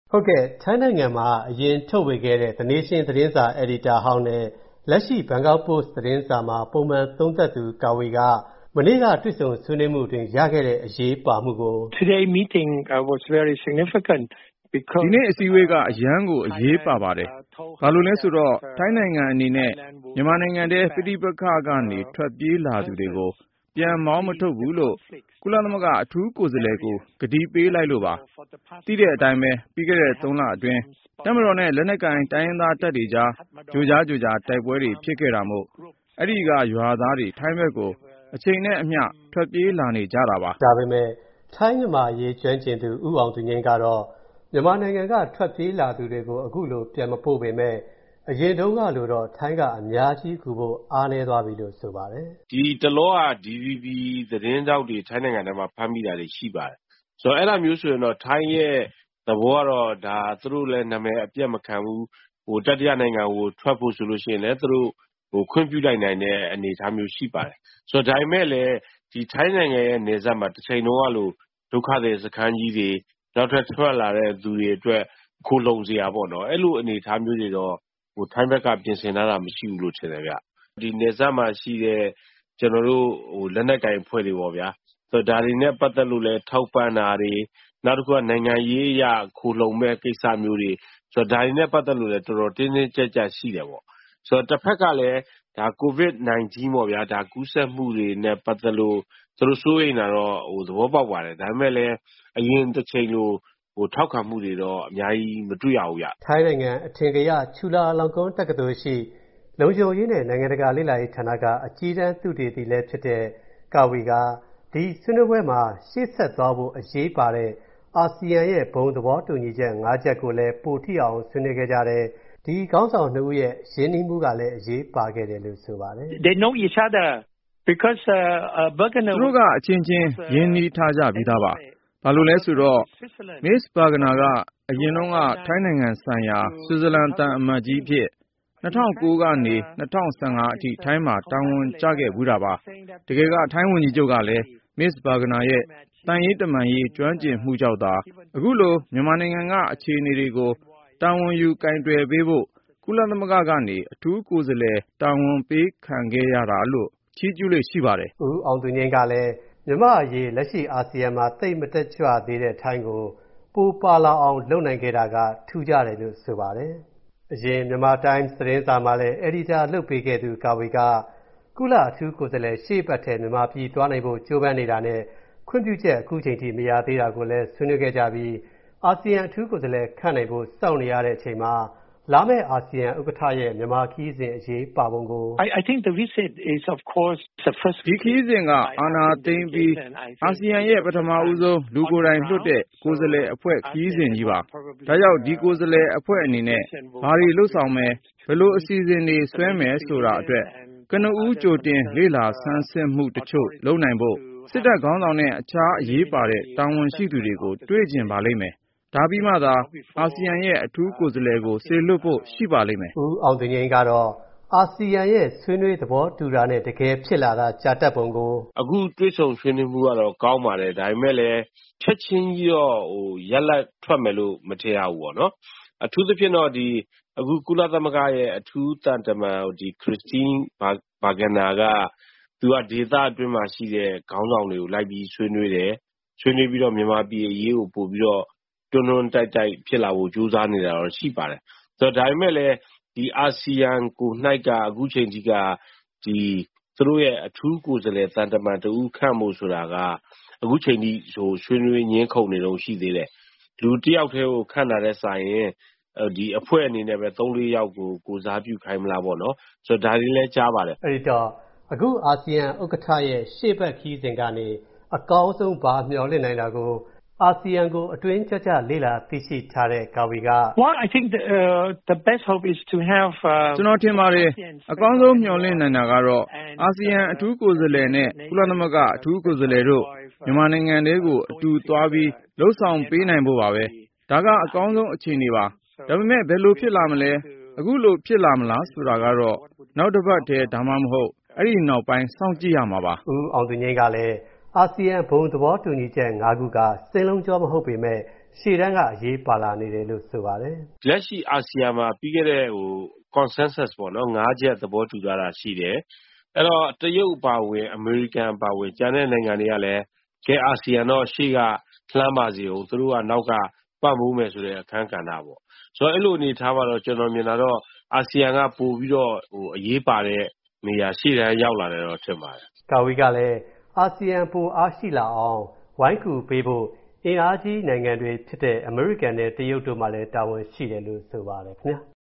ဟုတ်ကဲ့ထိုင်းနိုင်ငံမှာအရင်ထုတ်ဝေခဲ့တဲ့ The Nation သတင်းစာအယ်ဒီတာဟောင်းနဲ့လက်ရှိ Bangkok Post သတင်းစာမှာပုံမှန်သုံးသပ်သူကာဝေကမနေ့ကတွေ့ဆုံဆွေးနွေးမှုတွင်ရခဲ့တဲ့အရေးပါမှုကို Today meeting was very significant because ဒီနေ့အစည်းအဝေးကအရန်ကိုအရေးပါပါတယ်။ဘာလို့လဲဆိုတော့ထိုင်းနိုင်ငံအနေနဲ့မြန်မာနိုင်ငံထဲပဋိပက္ခကနေထွက်ပြေးလာသူတွေကိုပြန်မောင်းမထုတ်ဘူးလို့ကုလသမဂ္ဂအထူးကိုယ်စားလှယ်ကိုကတိပေးလိုက်လို့ပါ။သိတဲ့အတိုင်းပဲပြီးခဲ့တဲ့3လအတွင်းတပ်မတော်နဲ့လက်နက်ကိုင်တိုင်းရင်းသားတပ်တွေကြားကြိုကြားတိုက်ပွဲတွေဖြစ်ခဲ့တာမို့အဲ့ဒီကရွာသားတွေထိုင်းဘက်ကိုအချိန်နဲ့အမျှထွက်ပြေးလာနေကြတာပါ။ဒါပေမဲ့ထိုင်းမြန်မာရေးကျွမ်းကျင်သူဦးအောင်သူငင်းကတော့မြန်မာနိုင်ငံကထွက်ပြေးလာသူတွေကိုအခုလိုပြန်မပို့ပေမဲ့အရင်တုန်းကလိုတော့ထိုင်းကအများကြီးကူဖို့အားနည်းသွားပြီလို့ဆိုပါတယ်။ဒီတလောက DVB သတင်းတောက်တွေထိုင်းနိုင်ငံထဲမှာဖမ်းမိတာတွေရှိပါတယ်။ဆိုတော့အဲ့လိုမျိုးဆိုရင်တော့ထိုင်းရဲ့သဘောကတော့ဒါသူတို့လည်းနာမည်အပြတ်မခံဘူး။တတိယနိုင်ငံကိုထွက်ဖို့ဆိုလို့ရှိရင်လည်းသူတို့ခွင့်ပြုလိုက်နိုင်တဲ့အနေအထားမျိုးရှိပါတယ်။ဆိုတော့ဒါပေမဲ့လည်းဒီထိုင်းနိုင်ငံရဲ့နယ်စပ်မှာတစ်ချိန်လုံးကလို့ဒုက္ခသည်စခန်းကြီးတွေနောက်ထပ်ထွက်လာတဲ့သူတွေအတွက်ခိုလုံစရာပေါ့နော်အဲ့လိုအနေအထားမျိုးတွေတော့ထိုင်းဘက်ကပြင်ဆင်ထားတာမရှိဘူးလို့ထင်တယ်ဗျဒီနယ်စပ်မှာရှိတဲ့ကျွန်တော်တို့လက်နက်ကင်ဖွဲ့တွေပေါ့ဗျာဆိုတော့ဒါတွေနဲ့ပတ်သက်လို့လဲထောက်ပံ့တာတွေနောက်တစ်ခုကနိုင်ငံရေးအရခိုလုံမဲ့ကိစ္စမျိုးတွေဆိုတော့ဒါတွေနဲ့ပတ်သက်လို့လဲတော်တော်တင်းတင်းကြပ်ကြပ်ရှိတယ်ပေါ့ဆိုတော့တစ်ဖက်ကလည်းဒါ COVID-19 ပေါ့ဗျာဒါကူးစက်မှုတွေနဲ့ပတ်သက်လို့သူတို့စိုးရိမ်တာတော့သဘောပေါက်ပါတယ်ဒါပေမဲ့လည်းအရင်တစ်ချိန်လိုထောက်ခံမှုတွေတော့အများကြီးမတွေ့ရဘူးဗျထိုင်းနိုင်ငံအထင်ကရချူလာလောင်ကွန်းတက္ကသိုလ်ရှိလုံခြုံရေးနဲ့နိုင်ငံတကာလေ့လာရေးဌာနကအကြီးတန်းသုတေသီလည်းဖြစ်တဲ့ကာဝီကဒီဆွေးနွေးပွဲမှာရှေ့ဆက်သွားဖို့အရေးပါတဲ့အာဆီယံရဲ့ဘုံသဘောတူညီချက်၅ချက်ကိုလည်းပိုထိအောင်ဆွေးနွေးခဲ့ကြတဲ့ဒီခေါင်းဆောင်နှစ်ဦးရဲ့ရင်းနှီးမှုကလည်းအရေးပါခဲ့တယ်လို့ဆိုပါတယ် They know each other because Bergner သူတို့ကအချင်းချင်းရင်းနှီးထားကြပြီးသားပါဘာလို့လဲဆိုတော့ Miss Bergner ကအရင်တုန်းကထိုင်းနိုင်ငံဆိုင်ရာဆွစ်ဇာလန်တန်အမတ်ကြီးဖြစ်2009ကနေ2015အထိထိုင်းမှာတာဝန်ကျခဲ့ဘူးတာပါတကယ်ကထိုင်းဝန်ကြီးချုပ်ကလည်း Miss Bergner ရဲ့တန်ရေးတမန်ရေးကျွမ်းကျင်မှုကြောင့်သာအခုလိုမြန်မာနိုင်ငံကအခြေအနေတွေကိုတာဝန်ယူကင်တွယ်ပေးဖို့ကုလသမဂ္ဂကနေအထူးကိုယ်စားလှယ်တာဝန်ပေးခံခဲ့ရတာလို့ချီးကျူးလို့ရှိပါတယ်ဦးအောင်သူငင်းကလည်းမြန်မာအရေးလက်ရှိအာဆီယံမှာသိမတက်ကြွသေးတဲ့ထိုင်းကိုပိုပါလာအောင်လုပ်နိုင်ခဲ့တာကထူးခြားတယ်လို့ဆိုပါတယ်အရင်မြန်မာတိုင်းသတင်းစာမှာလည်းအယ်ဒီတာလုပ်ပေးခဲ့သူကာဝေကကုလအထူးကိုယ်စားလှယ်ရှေ့ပတ်ထဲမြန်မာပြည်သွားနိုင်ဖို့ကြိုးပမ်းနေတာနဲ့ခွင့်ပြုချက်အခုချိန်ထိမရသေးတာကိုလည်းဆွေးနွေးခဲ့ကြပြီးအာဆီယံအထူးကိုယ်စားလှယ်ခန့်နိုင်ဖို့စောင့်နေရတဲ့အချိန်မှာလာမယ့်အာဆီယံဥက္ကဋ္ဌရဲ့မြန်မာခီးစဉ်အရေးပါပုံကို I think the visit is of course the first ဒီခီးစဉ်ကအာဏာသိမ်းပြီးအာဆီယံရဲ့ပထမဦးဆုံးလူကိုယ်တိုင်လွှတ်တဲ့ကိုယ်စားလှယ်အဖွဲ့ခီးစဉ်ကြီးပါဒါကြောင့်ဒီကိုယ်စားလှယ်အဖွဲ့အနေနဲ့ဘာတွေလှုပ်ဆောင်မယ်ဘယ်လိုအစီအစဉ်တွေဆွဲမယ်ဆိုတာအတွက်ကနဦးကြိုတင်လေ့လာဆန်းစစ်မှုတချို့လုပ်နိုင်ဖို့စစ်တပ်ခေါင်းဆောင်နဲ့အခြားအရေးပါတဲ့တာဝန်ရှိသူတွေကိုတွေ့ကျင်ပါလိမ့်မယ်ဒါပြီးမှသာအာဆီယံရဲ့အထူးကိုယ်စားလှယ်ကိုစေလွှတ်ဖို့ရှိပါလိမ့်မယ်ဦးအောင်သူငင်းကတော့အာဆီယံရဲ့ဆွေးနွေးသဘောတူတာနဲ့တကယ်ဖြစ်လာတာကြာတတ်ပုံကိုအခုတွေ့ဆုံဆွေးနွေးမှုကတော့ကောင်းပါတယ်ဒါပေမဲ့လည်းချက်ချင်းကြီးတော့ရက်လက်ထွက်မယ်လို့မထင်ရဘူးပေါ့နော်အထူးသဖြင့်တော့ဒီအခုကုလသမဂ္ဂရဲ့အထူးတန်တမန်ဒီခရစ်စတင်းဘာဂနာကသူကဒေသအတွင်းမှာရှိတဲ့ခေါင်းဆောင်တွေကိုလိုက်ပြီးဆွေးနွေးတယ်ဆွေးနွေးပြီးတော့မြန်မာပြည်အရေးကိုပို့ပြီးတော့တွန်းတွန်းတိုက်ဖြစ်လာဖို့ကြိုးစားနေတာတော့ရှိပါတယ်ဆိုတော့ဒါပေမဲ့လည်းဒီအာဆီယံကို၌ကအခုချိန်ကြီးကဒီသူတို့ရဲ့အထူးကိုယ်စားလှယ်တန်တမန်တူခန့်ဖို့ဆိုတာကအခုချိန်ကြီးဆွေးနွေးညင်းခုန်နေတော့ရှိသေးတယ်လူတစ်ယောက်တည်းကိုခန့်တာတဲ့ဆိုင်ရင်ဒီအဖွဲ့အနေနဲ့ပဲ3-4ယောက်ကိုစားပြုခိုင်းမလားပေါ့နော်ဆိုတော့ဒါတွေလည်းကြားပါတယ်အဲ့ဒီတော့အခုအာဆီယံဥက္ကဋ္ဌရဲ့ရှေ့ဘက်ခီးစဉ်ကနေအကောင်းဆုံးဘာမျှော်လင့်နိုင်တာကိုအာဆီယံကိုအတွင်းကျလေ့လာသိရှိထားတဲ့ကာဝီက Well I think the best hope is to have ကျွန်တော်ထင်ပါတယ်အကောင်းဆုံးမျှော်လင့်နိုင်တာကတော့အာဆီယံအထူးကိုယ်စားလှယ်နဲ့ကုလသမဂ္ဂအထူးကိုယ်စားလှယ်တို့မြန်မာနိုင်ငံတွေကိုအတူသွားပြီးလှုပ်ဆောင်ပေးနိုင်ဖို့ပါပဲဒါကအကောင်းဆုံးအခြေအနေပါဒါပေမဲ့ဘယ်လိုဖြစ်လာမလဲအခုလိုဖြစ်လာမလားဆိုတာကတော့နောက်တစ်ပတ်တည်းဒါမှမဟုတ်အဲ့ဒီနောက်ပိုင်းစောင့်ကြည့်ရမှာပါဦးအောင်သူငင်းကလည်းအာဆီယံဘုံသဘောတူညီချက်၅ခုကစိတ်လုံးကြောမဟုတ်ပေမဲ့ရှေ့တန်းကအရေးပါလာနေတယ်လို့ဆိုပါတယ်။လက်ရှိအာဆီယံမှာပြီးခဲ့တဲ့consensus ပေါ့နော်၅ချက်သဘောတူထားတာရှိတယ်။အဲ့တော့တရုတ်အပါအဝင်အမေရိကန်အပါအဝင်ကျန်တဲ့နိုင်ငံတွေကလည်းကဲအာဆီယံတော့ရှေ့ကလှမ်းပါစေဦးသူတို့ကနောက်ကပံ့ပိုးမယ်ဆိုတဲ့အခန်းကဏ္ဍပေါ့။ဆိုတော့အဲ့လိုအနေထားမှာတော့ကျွန်တော်မြင်တာတော့အာဆီယံကပို့ပြီးတော့အရေးပါတဲ့နေရာရှေ့တန်းရောက်လာတယ်တော့ထင်ပါတယ်။ကာဝီကလည်းအာဆီယံပိုအားရှိလာအောင်ဝိုင်းကူပေးဖို့အင်အားကြီးနိုင်ငံတွေဖြစ်တဲ့အမေရိကန်နဲ့တရုတ်တို့မှလည်းတာဝန်ရှိတယ်လို့ဆိုပါတယ်ခင်ဗျာ။